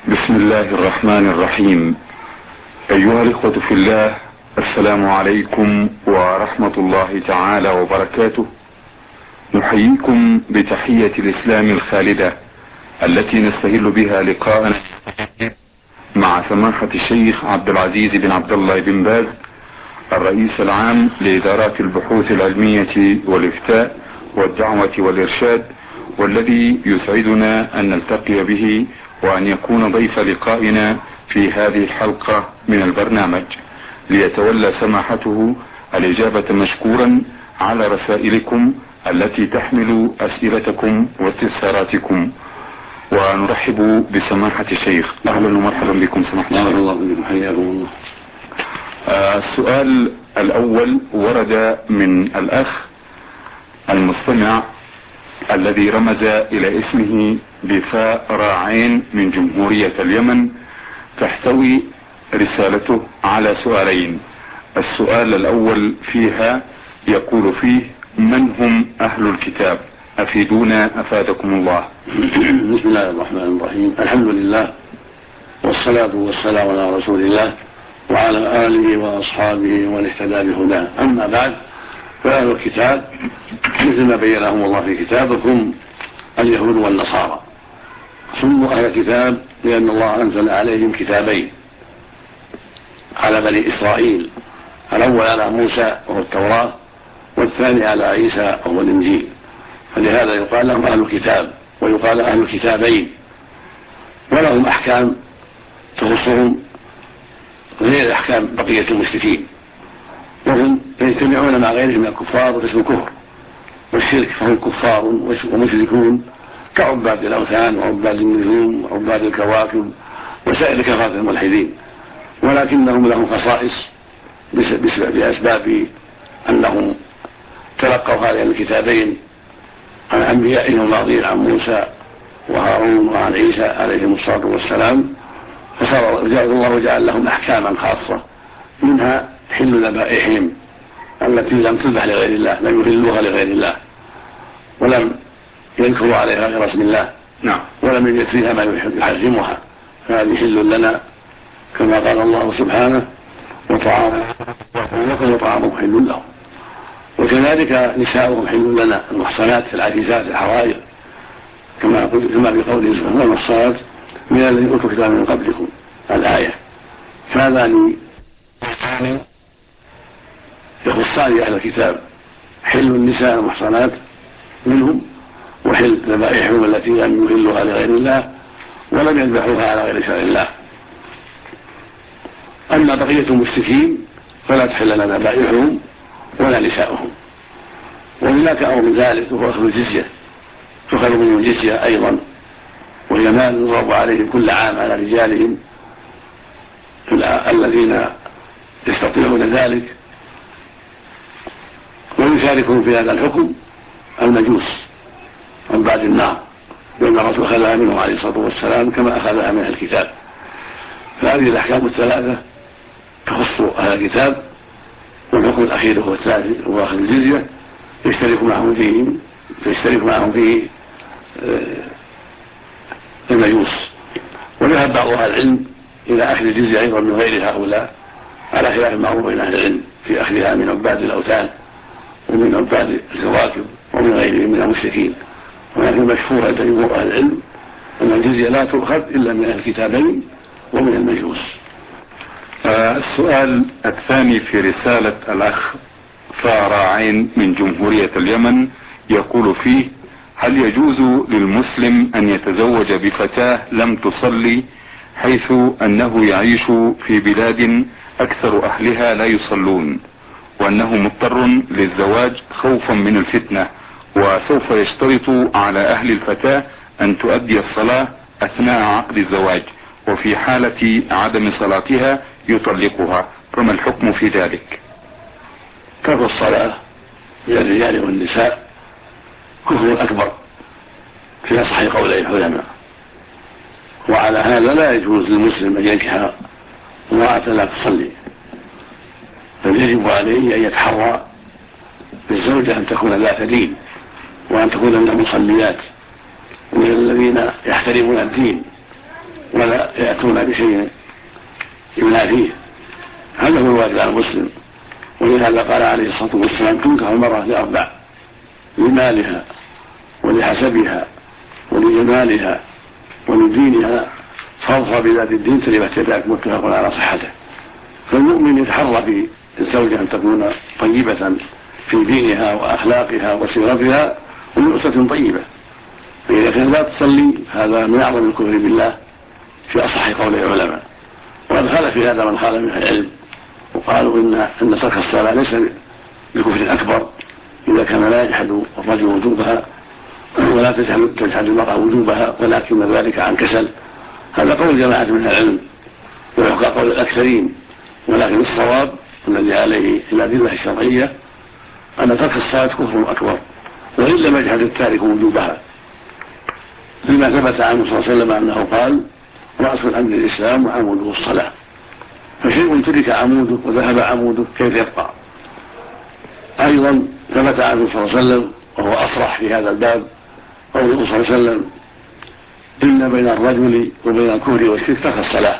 بسم الله الرحمن الرحيم. أيها الإخوة في الله، السلام عليكم ورحمة الله تعالى وبركاته. نحييكم بتحية الإسلام الخالدة التي نستهل بها لقاءنا مع سماحة الشيخ عبد العزيز بن عبد الله بن باز، الرئيس العام لإدارات البحوث العلمية والإفتاء والدعوة والإرشاد، والذي يسعدنا أن نلتقي به وأن يكون ضيف لقائنا في هذه الحلقة من البرنامج، ليتولى سماحته الإجابة مشكورا على رسائلكم التي تحمل أسئلتكم واستفساراتكم. ونرحب بسماحة الشيخ. أهلا ومرحبا بكم سماحة الشيخ. الله بكم، حياكم الله. السؤال الأول ورد من الأخ المستمع الذي رمز إلى اسمه بفاء راعين من جمهورية اليمن. تحتوي رسالته على سؤالين. السؤال الأول فيها يقول فيه: من هم أهل الكتاب؟ أفيدونا أفادكم الله. بسم الله الرحمن الرحيم. الحمد لله والصلاة والسلام على رسول الله وعلى آله وأصحابه ومن اهتدى بهداه. أما بعد، فأهل الكتاب مثل ما بينهم الله في كتابكم اليهود والنصارى. سموا أهل الكتاب لأن الله أنزل عليهم كتابين على بني إسرائيل، الأول على موسى وهو التوراة، والثاني على عيسى وهو الإنجيل، فلهذا يقال لهم أهل الكتاب ويقال أهل الكتابين، ولهم أحكام تخصهم غير أحكام بقية المشركين، وهم يجتمعون مع غيرهم من الكفار واسم الكفر والشرك، فهم كفار ومشركون كعباد الأوثان وعباد النجوم وعباد الكواكب وسائر كفرة الملحدين، ولكنهم لهم خصائص بأسباب أنهم تلقوا هذين الكتابين عن أنبيائهم الماضين، عن موسى وهارون وعن عيسى عليهم الصلاة والسلام، فصار الله جعل لهم أحكاما خاصة، منها حل ذبائحهم التي لم تذبح لغير الله، لم يحلوها لغير الله ولم يذكروا عليها غير اسم الله، ولم يوجد فيها ما يحرمها، فهذه حل لنا كما قال الله سبحانه: وطعامهم وطعامهم حل لهم. وكذلك نساؤهم حل لنا، المحصنات العزيزات الحرائر، كما بقوله سبحانه: والمحصنات من الذين اوتوا الكتاب من قبلكم، الآية. فهذان يخصان أهل الكتاب: حل النساء المحصنات منهم، وحل ذبائحهم التي لم يحلوها لغير الله ولم يذبحوها على غير شرع الله. أما بقية المشركين فلا تحل لنا ذبائحهم ولا نساؤهم. وهناك أمر من ذلك وهو أخذ الجزية، تؤخذ منهم الجزية أيضا، وهي مال يضرب عليهم كل عام على رجالهم الذين يستطيعون ذلك. ويشاركهم في هذا الحكم المجوس من بعد النار، لأن الرسول أخذها منهم عليه الصلاة والسلام كما أخذها من الكتاب. فهذه الأحكام الثلاثة تخص أهل الكتاب، والحكم الأخير هو الثالث هو أخذ الجزية، يشترك معهم فيه المجوس. وذهب بعض أهل العلم إلى أخذ الجزية أيضا من غير هؤلاء، على خلاف المعروف بين أهل العلم في أخذها من عباد الأوثان ومن عباد الكواكب ومن غيرهم من المشركين. ولكن المشهور عند جمهور أهل العلم أن الجزية لا تؤخذ إلا من أهل الكتابين ومن المجوس. السؤال الثاني في رسالة الأخ فاراعين من جمهورية اليمن يقول فيه: هل يجوز للمسلم أن يتزوج بفتاة لم تصلي، حيث أنه يعيش في بلاد أكثر أهلها لا يصلون، وأنه مضطر للزواج خوفا من الفتنة، وسوف يشترط على أهل الفتاة أن تؤدي الصلاة أثناء عقد الزواج، وفي حالة عدم صلاتها يطلقها، فما الحكم في ذلك؟ ترك الصلاة للرجال والنساء كفر أكبر في أصح قولي العلماء، وعلى هذا لا يجوز للمسلم أن ينكح امرأة لا تصلي، بل يجب عليه أن يتحرى بالزوجة أن تكون ذات دين، وأن تكون من المصليات ومن الذين يحترمون الدين ولا يأتون بشيء ينافيه. هذا هو الواجب على المسلم. ولهذا قال عليه الصلاة والسلام: تنكح المرأة لأربع: لمالها ولحسبها ولجمالها ولدينها، فاظفر بذات الدين تربت يداك. متفق على صحته. فالمؤمن يتحرى في الزوجة أن تكون طيبة في دينها وأخلاقها وسيرتها ونؤسة طيبة. فإذا كان لا تصلي هذا من أعظم الكفر بالله في أصح قول العلماء. وقد خالف في هذا من خالف من العلم وقالوا إن ترك الصلاة ليس بكفر أكبر إذا كان لا يجحد الرجل وجوبها ولا تجحد المرأة وجوبها، ولكن ذلك عن كسل. هذا قول جماعة من العلم ويحكى قول الأكثرين، ولكن الصواب الذي عليه الأدلة الشرعية أن ترك الصلاة كفر أكبر وإن لم يجحد التارك وجوبها، لما ثبت عنه صلى الله عليه وسلم أنه قال: رأس الأمر الإسلام وعموده الصلاة. فشيء ترك عموده وذهب عموده كيف يبقى؟ أيضا ثبت عنه صلى الله عليه وسلم وهو أصرح في هذا الباب قوله صلى الله عليه وسلم: إن بين الرجل وبين الكفر والشرك ترك الصلاة.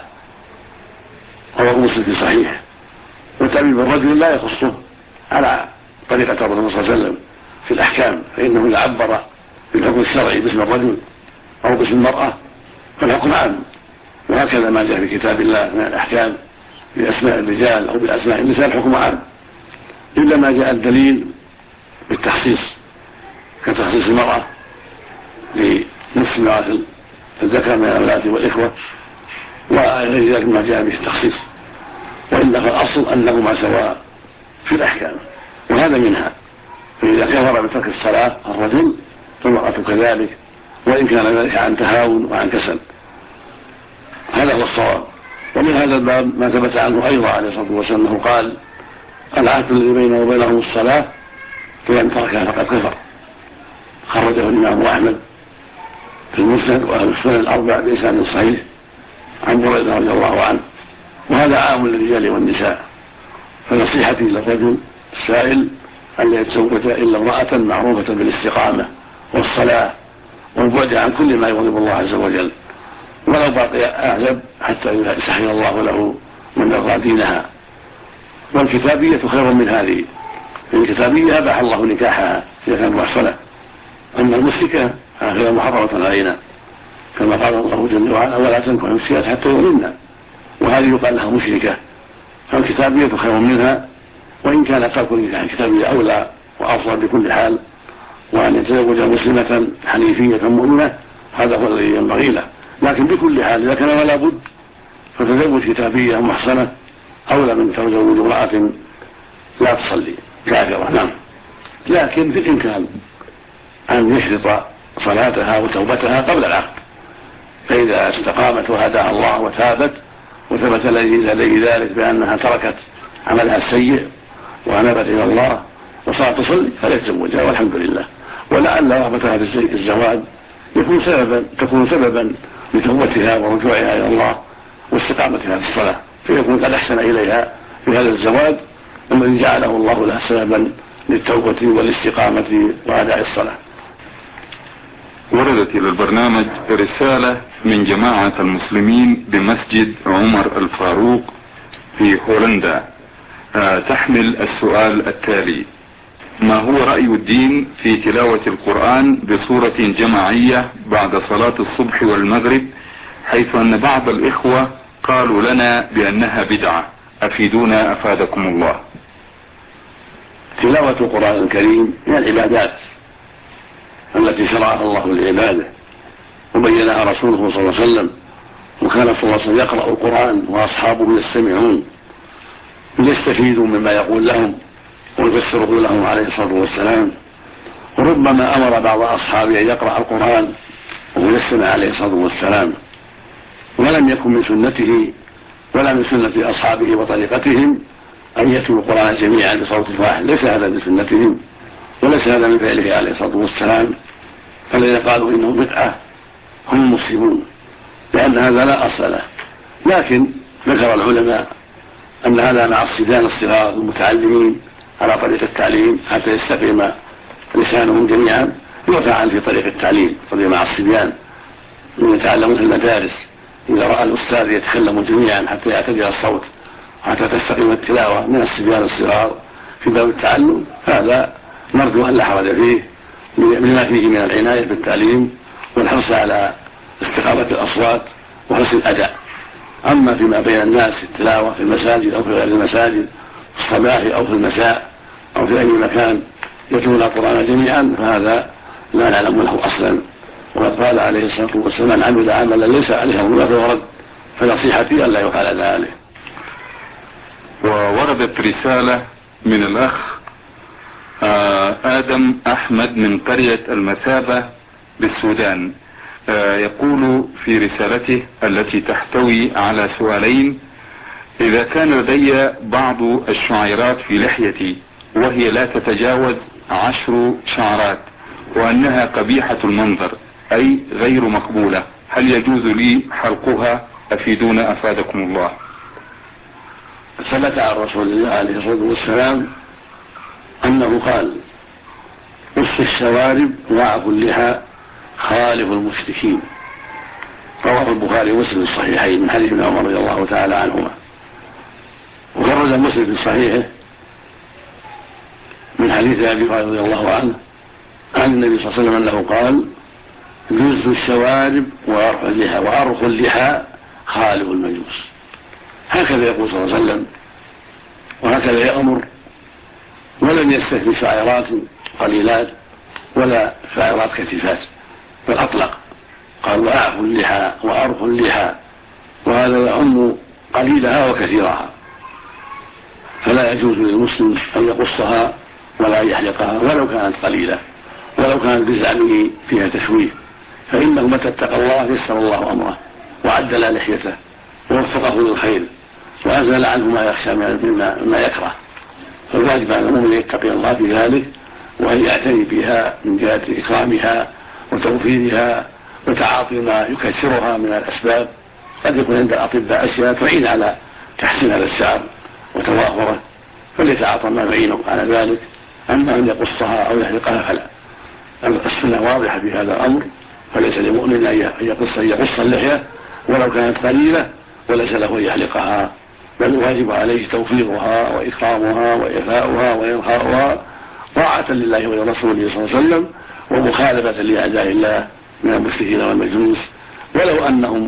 رواه مسلم في صحيح. وتعبير الرجل لا يخصه على طريقة الرسول صلى الله عليه وسلم في الأحكام، فإنه إذا عبر في الحكم الشرعي باسم الرجل أو باسم المرأة فالحكم عام. وهكذا ما جاء في كتاب الله من الأحكام بأسماء الرجال أو بأسماء النساء الحكم عام، إلا ما جاء الدليل بالتخصيص كتخصيص المرأة لنصف ميراث الذكر من الأولاد والإخوة وغير ذلك ما جاء به التخصيص. وإلا فالأصل أنهما سواء في الأحكام، وهذا منها. فإذا كفر بترك الصلاة الرجل فالمرأة كذلك، وإن كان ذلك عن تهاون وعن كسل. هذا هو الصواب. ومن هذا الباب ما ثبت عنه أيضا عليه الصلاة والسلام أنه قال: العهد الذي بينه وبينهم الصلاة فمن تركها فقد كفر. خرجه الإمام أحمد في المسند وأهل السنن الأربع بإسناد صحيح عن بريدة رضي الله عنه. وهذا عام للرجال والنساء. فنصيحتي للرجل السائل أن لا يتزوج إلا امرأة معروفة بالاستقامة والصلاة والبعد عن كل ما يغضب الله عز وجل، ولو باقي أعزب حتى يسهل الله له من يرضى دينها. والكتابية خير من هذه. الكتابية أباح الله نكاحها إذا كانت محصنة، أما المشركة فهي محرمة علينا، كما قال الله جل وعلا: ولا تنكحوا المشركات حتى يؤمنن. وهذه يقال لها مشركة. فالكتابية خير منها، وإن كان ترك النكاح الكتابية أولى وأفضل بكل حال. وأن يتزوج مسلمة حنيفية مؤمنة هذا هو الذي ينبغي له. لكن بكل حال إذا كان ولا بد فتزوج كتابية محصنة أولى من تزوج امرأة لا تصلي كافرة. نعم. لكن في الإمكان أن يشرط صلاتها وتوبتها قبل العقد، فإذا استقامت وهداها الله وتابت وثبت لديه ذلك بأنها تركت عملها السيء وأنابت إلى الله وصارت تصلي فليتزوجها والحمد لله. ولعل رغبتها في الزواج تكون سببا لتوبتها ورجوعها إلى الله واستقامتها في الصلاة، فيكون قد أحسن إليها في هذا الزواج الذي جعله الله لها سببا للتوبة والاستقامة وأداء الصلاة. وردت إلى البرنامج رسالة من جماعة المسلمين بمسجد عمر الفاروق في هولندا تحمل السؤال التالي: ما هو رأي الدين في تلاوة القرآن بصورة جماعية بعد صلاة الصبح والمغرب، حيث أن بعض الإخوة قالوا لنا بأنها بدعة؟ أفيدونا أفادكم الله. تلاوة القرآن الكريم من العبادات التي شرعها الله لعباده وبينها رسوله صلى الله عليه وسلم، وكان صلى الله عليه وسلم يقرأ القرآن وأصحابه يستمعون ليستفيدوا مما يقول لهم ويفسره لهم عليه الصلاة والسلام. وربما أمر بعض أصحابه أن يقرأ القرآن ويستمع عليه الصلاة والسلام، ولم يكن من سنته ولا من سنة أصحابه وطريقتهم أن يتلوا القرآن جميعا بصوت واحد. ليس هذا من سنتهم وليس هذا من فعله عليه الصلاة والسلام. فالذين قالوا إنه بدعة هم المسلمون، لأن هذا لا أصل له. لكن ذكر العلماء أن هذا مع الصبيان الصغار المتعلمين على طريق التعليم حتى يستقيم لسانهم جميعا، يرفع عنه في طريق التعليم طريق مع الصبيان من يتعلمون في المدارس إذا رأى الأستاذ يتكلم جميعا حتى يعتدل الصوت حتى تستقيم التلاوة من الصبيان الصغار في باب التعلم، هذا نرجو أن لا حرج فيه لما فيه من العناية بالتعليم والحرص على استقامة الأصوات وحسن الأداء. أما فيما بين الناس التلاوة في المساجد أو في غير المساجد في الصباح أو في المساء أو في أي مكان يتلون القرآن جميعا فهذا لا نعلم له أصلا، وقد قال عليه الصلاة والسلام: من عمل عملا ليس عليه أمرنا فهو رد، فنصيحتي ألا يفعل ذلك. ووردت رسالة من الأخ آدم أحمد من قرية المثابة بالسودان، يقول في رسالته التي تحتوي على سؤالين: إذا كان لدي بعض الشعيرات في لحيتي وهي لا تتجاوز 10 شعرات وأنها قبيحة المنظر أي غير مقبولة، هل يجوز لي حلقها؟ أفيدونا أفادكم الله. ثبت عن رسول الله عليه الصلاة والسلام أنه قال: قص الشوارب واعفوا اللحى خالف المشركين. رواه البخاري ومسلم في الصحيحين من حديث ابن عمر رضي الله تعالى عنهما. وخرج مسلم في صحيحه من حديث ابي هريره رضي الله عنه عن النبي صلى الله عليه وسلم انه قال: جز الشوارب وارخ اللحى خالف المجوس. هكذا يقول صلى الله عليه وسلم وهكذا يأمر، ولم يستثني شعيرات قليلات ولا شعيرات كثيفات، بل أطلق قال: وأعفوا اللحى وأرخوا اللحى، وهذا يعم قليلها وكثيرها، فلا يجوز للمسلم أن يقصها ولا يحلقها ولو كانت قليلة ولو كانت بزعمه فيها تشويه، فإنه متى اتقى الله يسر الله أمره وعدل لحيته ووفقه للخير وأزال عنه ما يخشى مما يكره. فالواجب على المؤمن أن يتقي الله في ذلك وأن يعتني بها من جهة إكرامها وتوفيرها وتعاطي ما يكسرها من الأسباب. قد يكون عند الأطباء أشياء تعين على تحسين هذا الشعر وتوافره، فليتعاطى ما يعينه على ذلك. أما أن يقصها أو يحلقها فلا. السنة واضحة في هذا الأمر، فليس لمؤمن أن يقص اللحية ولو كانت قليلة، وليس له أن يحلقها، بل الواجب عليه توفيرها وإكرامها وإيفاؤها وإرخاؤها طاعة لله ولرسوله صلى الله عليه وسلم ومخالفة لأعداء الله من المشركين والمجوس، ولو أنهم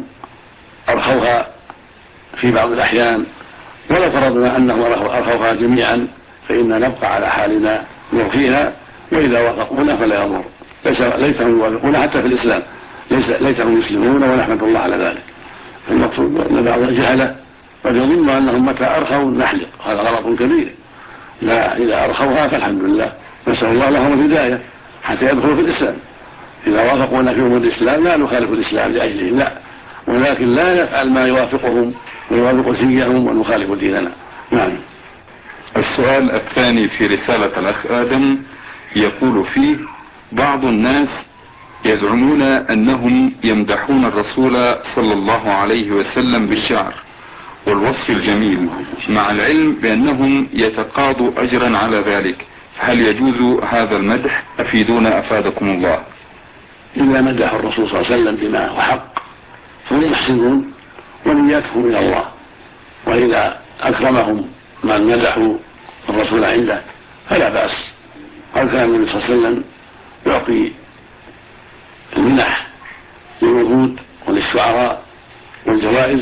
أرخوها في بعض الأحيان، ولو فرضنا أنهم أرخوها جميعا فإننا نبقى على حالنا نرخيها، وإذا وافقونا فلا يضر. ليسهم يوافقون حتى في الإسلام، ليسهم يسلمون ونحمد الله على ذلك. المقصود أن بعض الجهلة قد يظن أنهم متى أرخوا نحلق، هذا غلط كبير. لا، إذا أرخوها فالحمد لله، نسأل الله لهم الهداية حتى يدخلوا في الإسلام. إذا وافقونا في أمور الإسلام لا نخالف الإسلام لأجلهم، لا، ولكن لا نفعل ما يوافقهم ويوافق سيئهم ونخالف ديننا. نعم. السؤال الثاني في رسالة الأخ آدم يقول فيه: بعض الناس يزعمون أنهم يمدحون الرسول صلى الله عليه وسلم بالشعر والوصف الجميل، مع العلم بأنهم يتقاضوا أجرا على ذلك، فهل يجوز هذا المدح؟ أفيدونا أفادكم الله. إذا مدح الرسول صلى الله عليه وسلم بما هو حق فهم محسنون ونياتهم إلى الله، وإذا أكرمهم من مدحوا الرسول عنده فلا بأس. قال كان النبي صلى الله عليه وسلم يعطي المنح للوفود وللشعراء والجوائز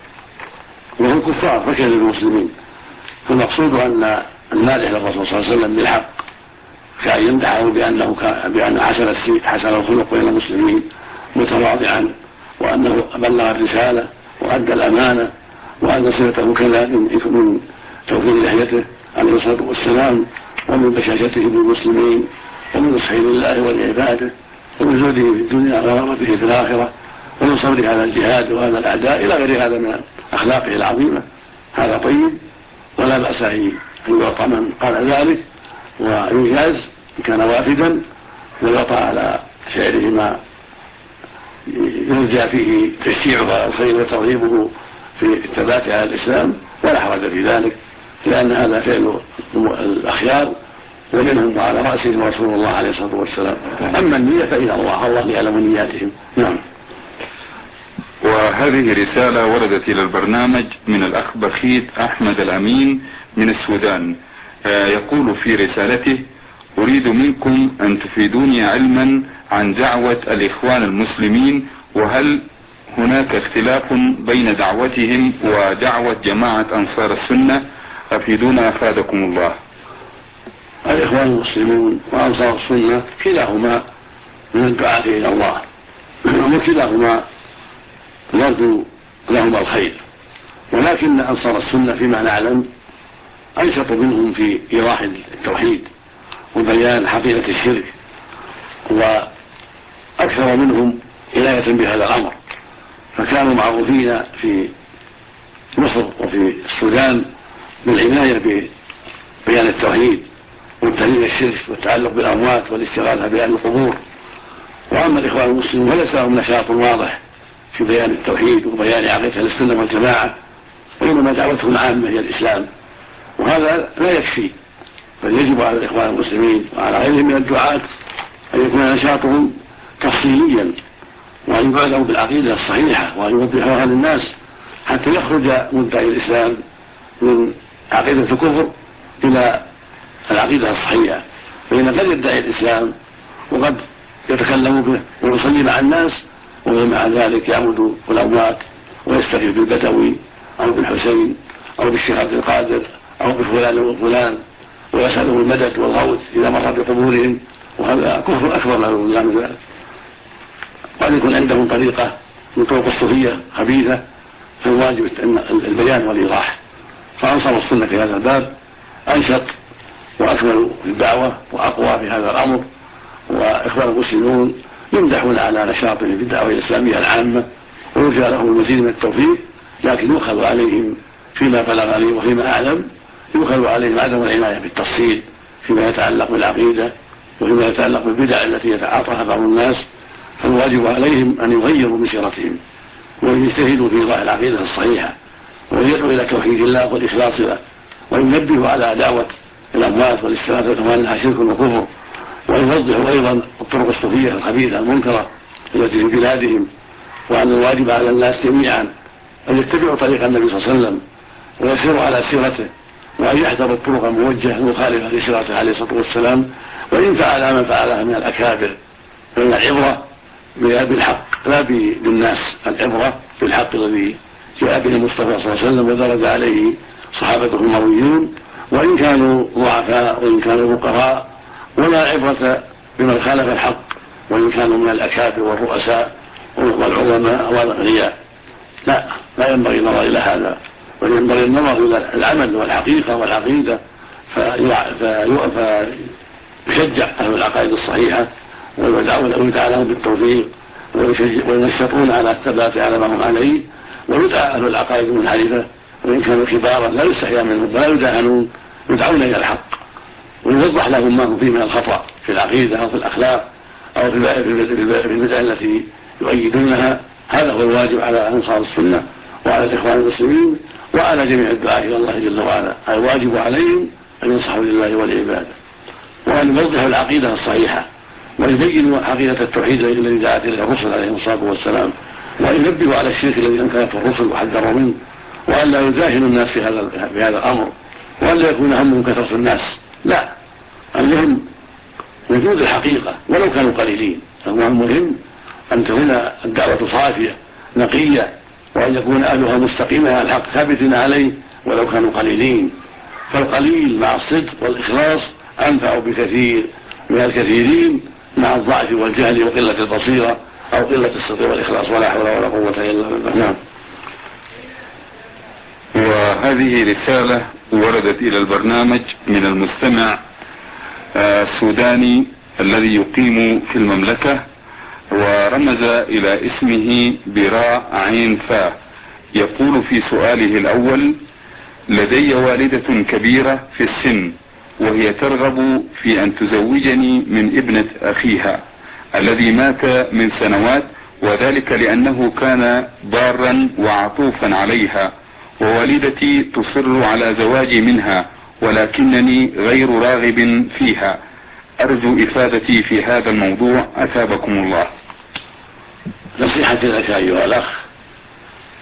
وهم الكفار فكذا للمسلمين، فالمقصود أن المادح للرسول صلى الله عليه وسلم بالحق كأن يمدحه بأنه حسن الخلق بين المسلمين متواضعا، وأنه بلغ الرسالة وأدى الأمانة، وأن صلته كذا من توفير لحيته عليه الصلاة والسلام ومن بشاشته بالمسلمين ومن نصحه لله ولعباده ومن زهده في الدنيا ورغبته في الآخرة ومن صبره على الجهاد وهذا الأعداء إلى غير هذا من أخلاقه العظيمة. هذا طيب ولا بأس أن يعطى من قال ذلك ويجاز إن كان وافدا، ويعطى على شعره ما يرجى فيه تشجيعه الخير وترغيبه في الثبات على الإسلام، ولا حرج في ذلك، لأن هذا فعل الأخيار ومنهم وعلى رأسهم رسول الله عليه الصلاة والسلام. أما النية فإلى الله يعلم نياتهم. نعم. وهذه رسالة وردت إلى البرنامج من الأخ بخيت أحمد الأمين من السودان. يقول في رسالته: أريد منكم أن تفيدوني علما عن دعوة الإخوان المسلمين، وهل هناك اختلاف بين دعوتهم ودعوة جماعة أنصار السنة؟ أفيدونا أفادكم الله. الإخوان المسلمون وأنصار السنة كلاهما من الدعاة إلى الله، وكلاهما يرجو لهما الخير، ولكن أنصار السنة فيما نعلم أنشط منهم في إيضاح التوحيد وبيان حقيقة الشرك، وأكثر منهم عناية بهذا الأمر، فكانوا معروفين في مصر وفي السودان بالعناية ببيان التوحيد وتحريم الشرك والتعلق بالأموات والاستغاثة بأهل القبور. وأما الإخوان المسلمون فليس لهم نشاط واضح في بيان التوحيد وبيان عقيدة السنة والجماعة، وإنما دعوتهم عامة هي الإسلام، وهذا لا يكفي، بل يجب على الإخوان المسلمين وعلى غيرهم من الدعاة أن يكون نشاطهم تفصيليا، وأن يعلموا بالعقيدة الصحيحة وأن يوضحوها للناس حتى يخرج مدعي الإسلام من عقيدة الكفر إلى العقيدة الصحيحة. فإن قد يدعي الإسلام وقد يتكلم به ويصلي مع الناس، ومع ذلك يعبد الأموات ويستغيث بالبدوي أو بالحسين أو بالشيخ عبد القادر أو بفلان وفلان ويسأله المدد والغوث إذا مر بقبورهم، وهذا كفر أكبر لا من ذلك. وأن يكون عندهم طريقة من طرق الصوفية خبيثة، فالواجب البيان والإيضاح. فأنصار السنة في هذا الباب أنشط وأكمل في الدعوة وأقوى في هذا الأمر، وإخوان المسلمون يمدحون على نشاطهم في الدعوة الإسلامية العامة، ويرجى لهم المزيد من التوفيق، لكن يؤخذ عليهم فيما بلغ لي وفيما أعلم يؤخذ عليهم عدم العناية بالتفصيل فيما يتعلق بالعقيدة وفيما يتعلق بالبدع التي يتعاطاها بعض الناس. فالواجب عليهم أن يغيروا من سيرتهم ويجتهدوا في إيضاح العقيدة الصحيحة، ويدعوا إلى توحيد الله والإخلاص له، وينبهوا على دعوة الأموات والاستغاثة وأنها شرك وكفر، ويوضحوا أيضا الطرق الصوفية الخبيثة المنكرة التي في بلادهم، وأن الواجب على الناس جميعا أن يتبعوا طريق النبي صلى الله عليه وسلم ويسيروا على سيرته، وأن يحذروا الطرق الموجهة المخالفة لسيرته عليه الصلاة والسلام، وإن فعل ما فعله من الأكابر. فإن العبرة بالحق لا بالناس، العبرة بالحق الذي جاء به المصطفى صلى الله عليه وسلم ودرج عليه صحابته المرويون، وإن كانوا ضعفاء وإن كانوا فقراء، ولا عبرة بمن خالف الحق وإن كانوا من الأكابر والرؤساء والعظماء والأغنياء. لا ينبغي النظر إلى هذا، بل ينبغي النظر إلى العمل والحقيقة والعقيدة، فيشجع أهل العقائد الصحيحة ويدعون لهم بالتوفيق وينشطون على الثبات على ما هم عليه، ويدعى أهل العقائد المنحرفة وإن كانوا كبارا لا يستحيا منهم ولا يداهنون، يدعون إلى الحق ويوضح لهم ما هو فيه من الخطأ في العقيدة أو في الأخلاق أو في البدع التي يؤيدونها. هذا هو الواجب على أنصار السنة وعلى الإخوان المسلمين وعلى جميع الدعاة إلى الله جل وعلا. الواجب عليهم أن ينصحوا لله والعباد، وأن يوضحوا العقيدة الصحيحة، ويبينوا عقيدة التوحيد الذي دعت إليه الرسل عليهم الصلاة والسلام، وأن ينبهوا على الشرك الذي أنكرته الرسل وحذروا منه، وأن لا يداهنوا الناس في هذا الأمر، وأن لا يكون همهم كثرة الناس، لا، المهم وجود الحقيقة ولو كانوا قليلين. المهم أن تكون الدعوة صافية نقية، وأن يكون أهلها مستقيمة على الحق ثابتين عليه ولو كانوا قليلين، فالقليل مع الصدق والإخلاص أنفع بكثير من الكثيرين مع الضعف والجهل وقلة البصيرة أو قلة الصدق والإخلاص، ولا حول ولا قوة إلا بالله. نعم. وهذه رسالة وردت إلى البرنامج من المستمع السوداني الذي يقيم في المملكة، ورمز إلى اسمه براء عين فاء. يقول في سؤاله الأول: لدي والدة كبيرة في السن، وهي ترغب في أن تزوجني من ابنة أخيها الذي مات من سنوات، وذلك لأنه كان بارا وعطوفا عليها، ووالدتي تصر على زواجي منها ولكنني غير راغب فيها. أرجو إفادتي في هذا الموضوع أثابكم الله. نصيحتي لك أيها الأخ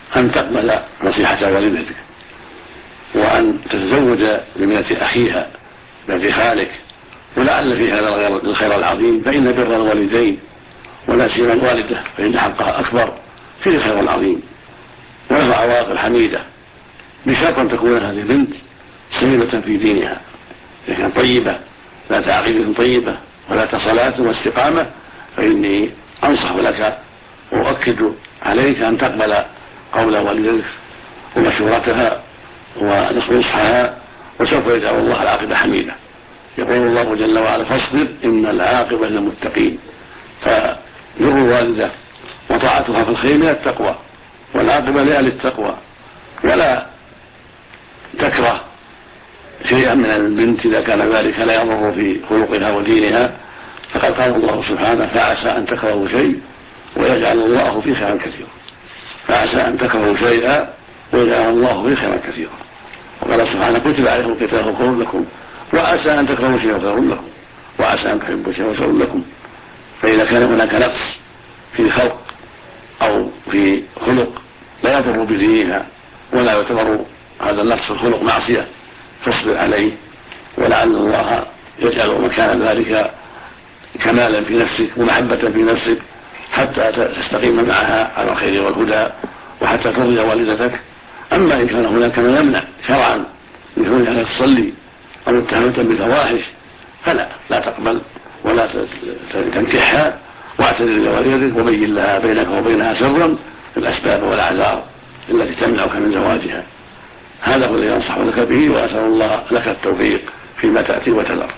أن تقبل نصيحة والدتك، وأن تتزوج بابنة أخيها بنت خالك، ولعل في هذا الخير العظيم، فإن بر الوالدين ولا سيما الوالدة فإن حقها أكبر فيه الخير العظيم ولها عواقب حميدة، بشرط أن تكون هذه البنت سليمة في دينها، إذا كانت طيبة ذات عقيدة طيبة ولا صلاة واستقامة، فإني أنصح لك وأؤكد عليك أن تقبل قول والدتك ومشورتها ونصحها، وسوف يجعل الله العاقبة حميدة. يقول الله جل وعلا: فاصبر إن العاقبة للمتقين. فبر الوالدة وطاعتها في الخير من التقوى، والعاقبة لأهل التقوى، ولا تكره شيئا من البنت إذا كان ذلك لا يضر في خلقها ودينها، فقد قال الله سبحانه: فعسى أن تكرهوا شيء ويجعل الله فيه خيرا كثيرا. فعسى أن تكرهوا شيئا ويجعل الله فيه خيرا كثيرا. وقال سبحانه: كتب عليكم القتال خير لكم وعسى أن تكرهوا شيئا خير لكم وعسى أن تحبوا شيئا خير لكم. فإذا كان هناك نقص في خلق أو في خلق لا يضر بدينها ولا يعتبر هذا النقص في الخلق معصية، فاصبر عليه، ولعل الله يجعل مكان ذلك كمالا في نفسك ومحبة في نفسك حتى تستقيم معها على الخير والهدى وحتى ترضي والدتك. أما إن كان هناك ما يمنع شرعا من كونها تصلي أو متهمة بالفواحش فلا تقبل ولا تنكحها، واعتذر لوالدتك وبين لها بينك وبينها سرا الأسباب والأعذار التي تمنعك من زواجها. هذا هو الذي أنصح لك به، وأسأل الله لك التوفيق فيما تأتي وتذر.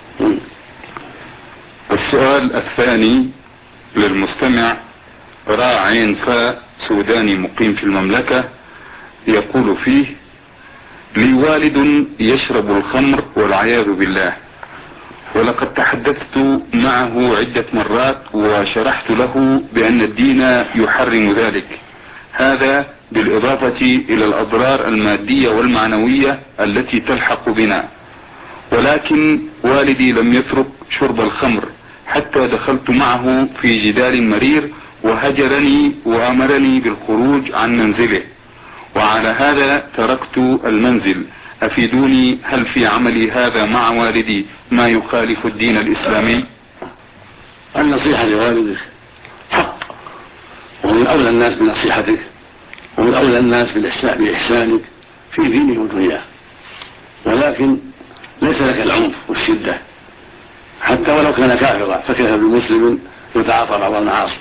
السؤال الثاني للمستمع راع فاء سوداني مقيم في المملكة، يقول فيه: لي والد يشرب الخمر والعياذ بالله، ولقد تحدثت معه عدة مرات وشرحت له بأن الدين يحرم ذلك، هذا بالإضافة إلى الأضرار المادية والمعنوية التي تلحق بنا، ولكن والدي لم يترك شرب الخمر حتى دخلت معه في جدال مرير وهجرني وأمرني بالخروج عن منزله، وعلى هذا تركت المنزل. أفيدوني، هل في عملي هذا مع والدي ما يخالف الدين الإسلامي؟ النصيحة لوالدك حق، ومن أولى الناس بنصيحتك، ومن أولى الناس بإحسانك في دينه ودنياه، ولكن ليس لك العنف والشدة حتى ولو كان كافرا، فكيف بمسلم يتعاطى بعض المعاصي.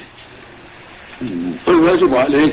والواجب عليك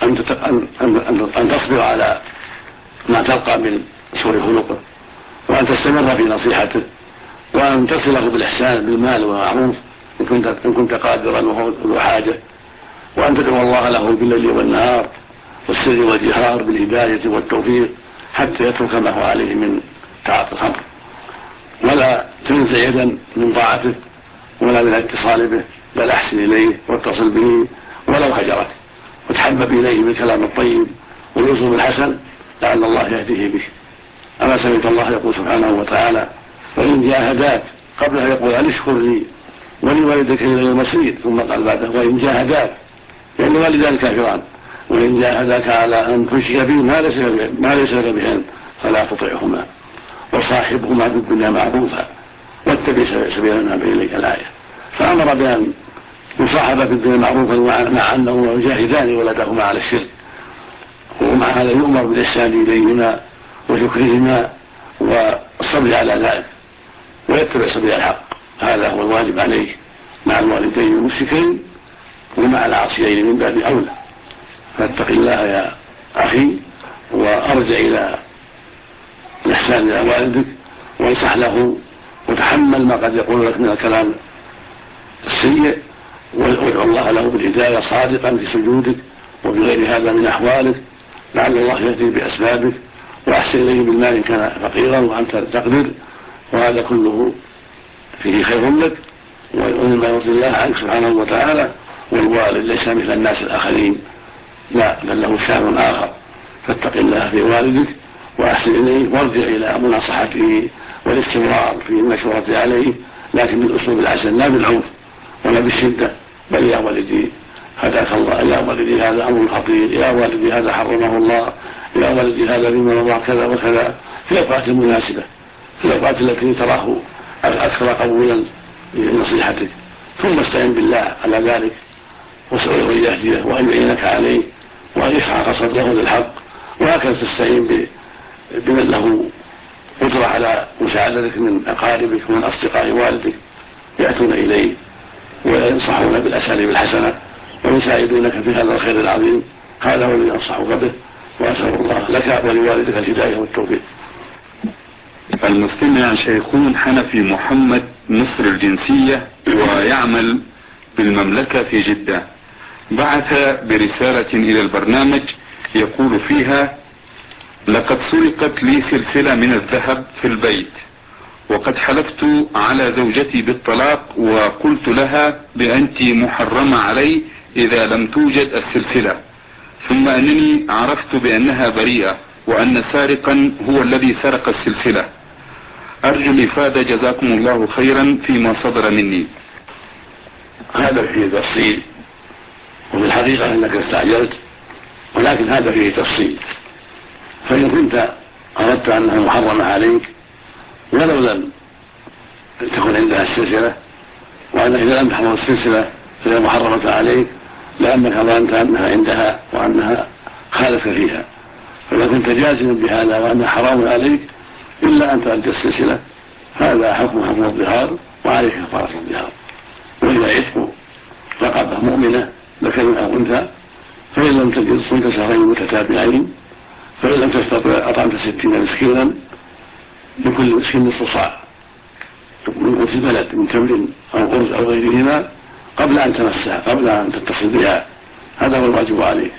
أن تصبر على ما تلقى من سوء خلقه، وأن تستمر في نصيحته، وأن تصله بالإحسان بالمال والمعروف إن كنت قادرا وهو حاجة، وأن تدعو الله له بالليل والنهار والسر والجهار بالهداية والتوفيق حتى يترك ما هو عليه من تعاطي الخمر، ولا تنزع يدا من طاعته ولا من الاتصال به، بل أحسن إليه واتصل به ولو هجرك، وتحبب إليه بالكلام الطيب والأسلوب الحسن لعل الله يهديه به. أما سمعت الله يقول سبحانه وتعالى: وإن جاهداك، قبلها يقول: أن اشكر لي ولوالديك إلى المصير، ثم قال بعده: وإن جاهداك، لأن والدان كافران، وإن جاهداك على أن تشرك به ما ليس لك به فلا تطعهما وصاحبهما في الدنيا معروفا واتبع سبيل من أناب إليك الآية. فأمر بأن يصاحب في الدنيا معروفا مع أنه يجاهدان ولدهما على الشرك، ومع هذا يؤمر بالإحسان إليهما وشكرهما والصبر على ذلك ويتبع سبيل الحق. هذا هو الواجب عليه مع الوالدين المشركين ومع العاصيين من باب أولى. فاتق الله يا أخي، وأرجع إلى الإحسان إلى والدك وانصح له، وتحمل ما قد يقول لك من الكلام السيء، وادعو الله له بالهداية صادقا في سجودك وبغير هذا من أحوالك، لعل الله يهدي بأسبابك، وأحسن إليه بالمال إن كان فقيرا وأنت تقدر، وهذا كله فيه خير لك ومما يرضي الله عنك سبحانه وتعالى. والوالد ليس مثل الناس الآخرين، لا، بل له شأن آخر. فاتق الله في والدك وأحسن إليه، وارجع إلى مناصحته والاستمرار في المشورة عليه، لكن بالأسلوب الحسن لا بالعنف ولا بالشدة، بل يا ولدي هداك الله، يا والدي هذا أمر خطير، يا والدي هذا حرمه الله، يا والدي هذا بما الله كذا وكذا، في الأوقات المناسبة، في الأوقات التي تراه أكثر قبولا لنصيحتك، ثم استعن بالله على ذلك واسأله أن يهديه وأن يعينك عليه وأن يشرح صدره للحق، وهكذا تستعين بمن له قدرة على مساعدتك من أقاربك ومن أصدقاء والدك، يأتون إليه وينصحون بالأساليب الحسنة ويساعدونك في هذا الخير العظيم. هذا هو الذي أنصحك به، وأسأل الله لك ولوالدك الهداية والتوفيق. المستمع شيخون حنفي محمد مصر الجنسية ويعمل بالمملكة في جدة، بعث برسالة إلى البرنامج يقول فيها: لقد سرقت لي سلسلة من الذهب في البيت، وقد حلفت على زوجتي بالطلاق وقلت لها بأنت محرمة علي إذا لم توجد السلسلة، ثم أنني عرفت بأنها بريئة وأن سارقا هو الذي سرق السلسلة. أرجو الإفادة جزاكم الله خيرا فيما صدر مني. هذا فيه تفصيل، وفي الحقيقة أنك استعجلت، ولكن هذا فيه تفصيل. فإن كنت أردت أنها محرمة عليك ولو لم تكن عندها السلسلة، وأنك إذا لم تحضر السلسلة فهي محرمة عليك لأنك ظننت أنها عندها وأنها خالفت فيها، فإذا كنت جازما بهذا وأنها حرام عليك إلا أن تؤدي السلسلة، هذا حكم الظهار وعليك كفارة الظهار. وإذا عتق رقبة مؤمنة ذكر أو أنثى، فإن لم تجد صمت شهرين متتابعين، فإن لم تستطع أطعمت 60 مسكينا لكل مسكين نصف صاع من قوت البلد من تمر أو أرز أو غيرهما قبل أن تمسها، قبل أن تتصل بها. هذا هو الواجب عليك،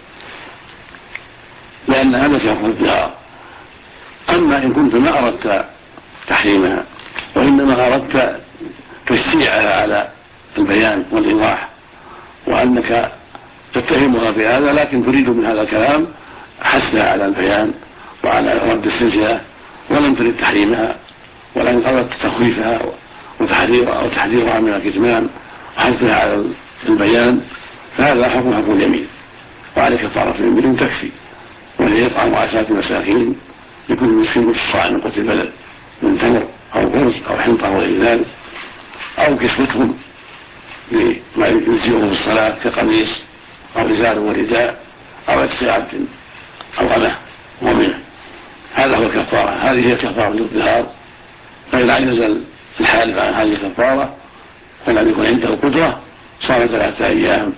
لأن هذا سيكون الظهار. أما إن كنت ما أردت تحريمها وإنما أردت تشجيعها على البيان والإيضاح، وأنك تتهمها بهذا لكن تريد من هذا الكلام حثها على البيان وعلى رد السلسلة، ولم تريد تحريمها ولكن أردت تخويفها وتحذيرها من الكتمان وحثها على البيان، فهذا حكم جميل، وعليك كفارة يمين تكفي، وهي يطعم 10 مساكين لكل مسكين نصف صاع من قوت البلد من تمر أو أرز أو حنطة وغير ذلك، أو كسوتهم بما يجزئهم في الصلاة كقميص أو إزار ورداء أو عتق عبد أو أمة مؤمنة. هذا هو الكفارة، هذه هي كفارة الظهار. فإن عجز الحالف عن هذه الكفارة ولم يكن عنده قدرة صام 3 أيام،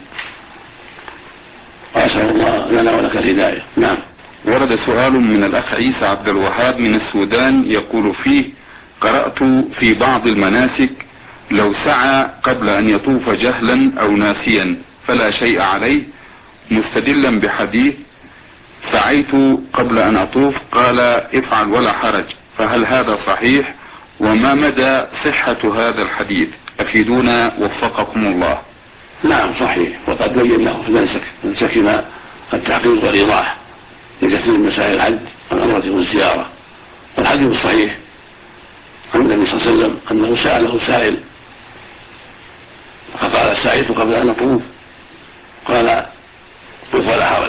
وأسأل الله لنا ولك الهداية. نعم. ورد سؤال من الأخ عيسى عبد الوهاب من السودان يقول فيه: قرأت في بعض المناسك لو سعى قبل أن يطوف جهلا أو ناسيا فلا شيء عليه، مستدلا بحديث سعيت قبل أن أطوف قال افعل ولا حرج، فهل هذا صحيح؟ وما مدى صحة هذا الحديث؟ أفيدونا وفقكم الله. نعم صحيح، وقد بين له في منسكنا التحقيق والإيضاح لكثير من مسائل الحج والعمرة والزيارة. والحديث الصحيح عن النبي صلى الله عليه وسلم أنه سأله سائل فقال سعيت قبل أن أطوف قال طوف ولا حرج،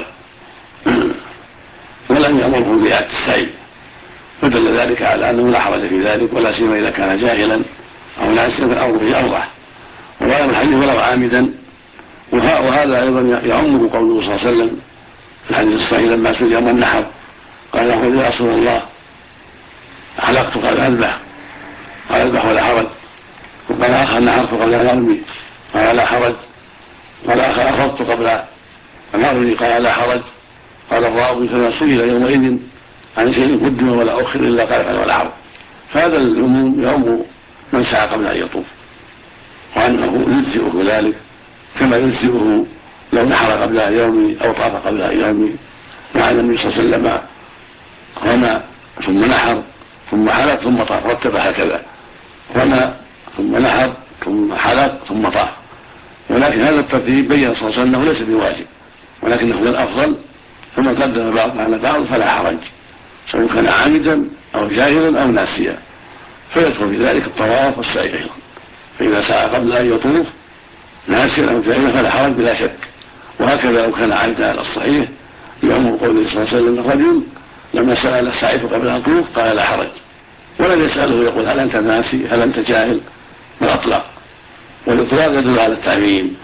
ولم يأمره بإعادة السعي، فدل ذلك على أنه لا حرج في ذلك، ولا سيما إذا كان جاهلا أو ناسيا فالأمر فيه أوضح. ولا الحديث ولو عامدا. وهذا أيضا يعمه قوله صلى الله عليه وسلم في الحديث الصحيح لما سئل يوم النحر قال له يا رسول الله حلقت قال أذبح، قال أذبح ولا حرج. وقال آخر نحرت قبل أن أرمي قال لا حرج. قال آخر أخذت قبل أن أرمي قال لا حرج. قال الراوي فما سئل يومئذ عن شيء قدم ولا أخر إلا قال ولا حرج. فهذا العموم يعم من سعى قبل أن يطوف، وأنه يجزئه ذلك كما يجزئه لو نحر قبل يوم أو طاف قبل يوم. مع النبي صلى الله عليه وسلم رمى ثم نحر ثم حلق ثم طاف، رتب هكذا: رمى ثم نحر ثم حلق ثم طاف. ولكن هذا الترتيب بين صلى الله عليه وسلم أنه ليس بواجب، ولكنه من الأفضل، ثم قدم بعض على بعض فلا حرج، سواء كان عامدا أو جاهلا أو ناسيا، فيدخل في ذلك الطواف والسعي أيضا. فإذا سعى قبل أن يطوف ناسيا أو جاهلا فلا حرج بلا شك، وهكذا لو كان عائدا على الصحيح يعم قوله صلى الله عليه وسلم الرجل لما سأل السعيد قبل أن يطوف قال لا حرج، ولم يسأله يقول هل أنت ناسي هل أنت جاهل، بل أطلق، والإطلاق يدل على التعميم.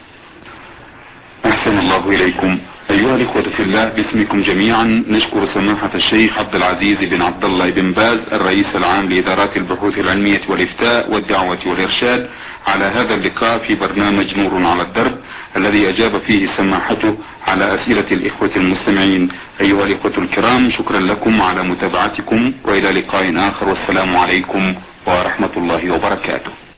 أحسن الله إليكم. أيها الإخوة في الله، باسمكم جميعا نشكر سماحة الشيخ عبد العزيز بن عبد الله بن باز الرئيس العام لإدارات البحوث العلمية والإفتاء والدعوة والإرشاد على هذا اللقاء في برنامج نور على الدرب، الذي أجاب فيه سماحته على أسئلة الإخوة المستمعين. أيها الإخوة الكرام، شكرا لكم على متابعتكم، وإلى لقاء آخر، والسلام عليكم ورحمة الله وبركاته.